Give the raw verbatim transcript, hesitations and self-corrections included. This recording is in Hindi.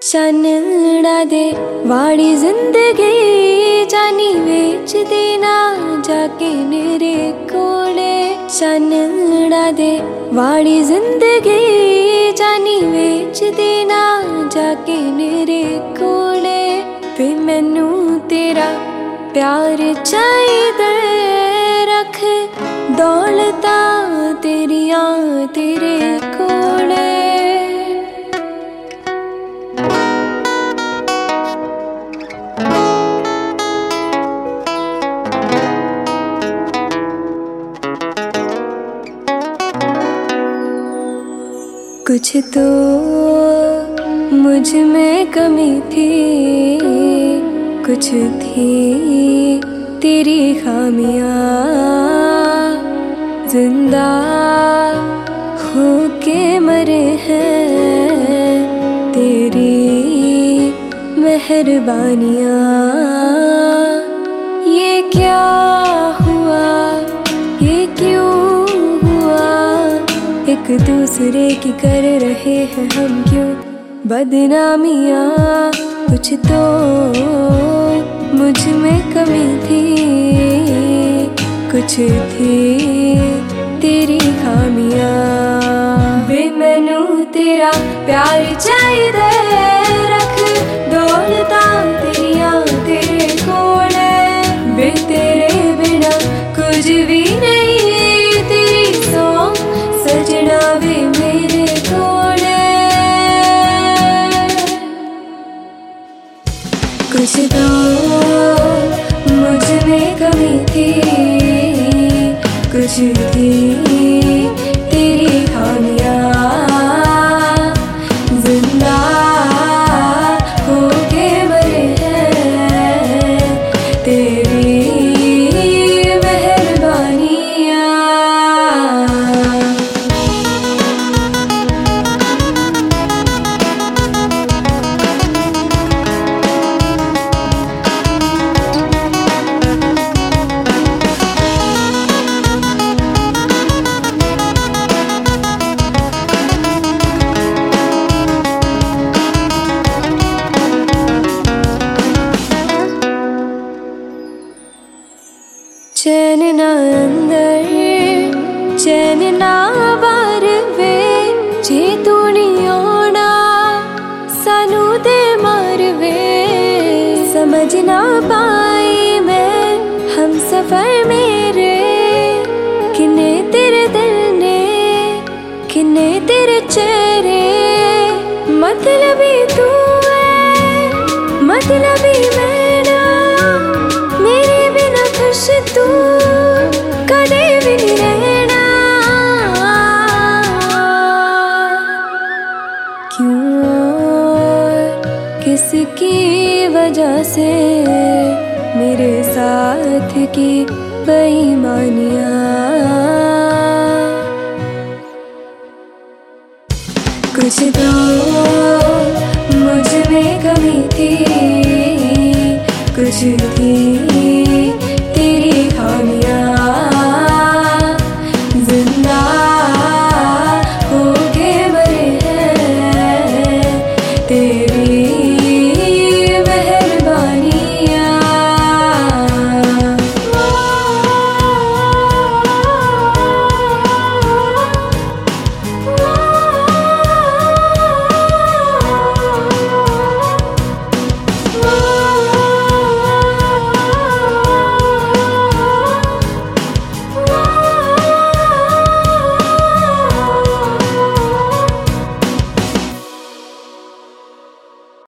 चानड़ा दे वाड़ी जिंदगी जानी बेच देना जाके मेरे कोले। चानड़ा दे वाड़ी जिंदगी जानी बेच देना जाके मेरे कोले। वे मैनू तेरा प्यार चाहिदा रख दौलता तेरिया तेरे कोले। कुछ तो मुझ में कमी थी, कुछ थी तेरी खामियां। जिंदा होके मरे हैं तेरी मेहरबानियां। ये क्या हुआ, ये क्यों हुआ, एक दूसरे की कर रहे हैं हम क्यों बदनामियां। कुछ तो मुझ में कमी थी, कुछ थी तेरी खामियां। वे मैनू तेरा प्यार चाहिदा रख दौलता तेरिया तेरे कोले। वे तेरे बिना कुछ भी नहीं, तेरी सौ सजना वे मेरे कोले। कुछ तो मुझ में कमी थी, कुछ थी तेरी खामियां। जिंदा होके मरे हैं तेरी मेहरबानियां। चैन ना अंदर चैन ना बाहर वे, जे तू नहीं आना सानू दे मार वे। समझ ना पाई मैं हम सफर मेरे, किन्ने तेरे दिल ने किन्ने तेरे चेहरे। मतलबी तू है मतलबी मैं ना, मेरे बिना खुश तू कदे भी नहीं रहना। क्यों और किसकी वजह से मेरे साथ की बेईमानियां। कुछ तो मुझ में कमी थी, कुछ थी तेरी खामियां। जिंदा होके मरे हैं तेरी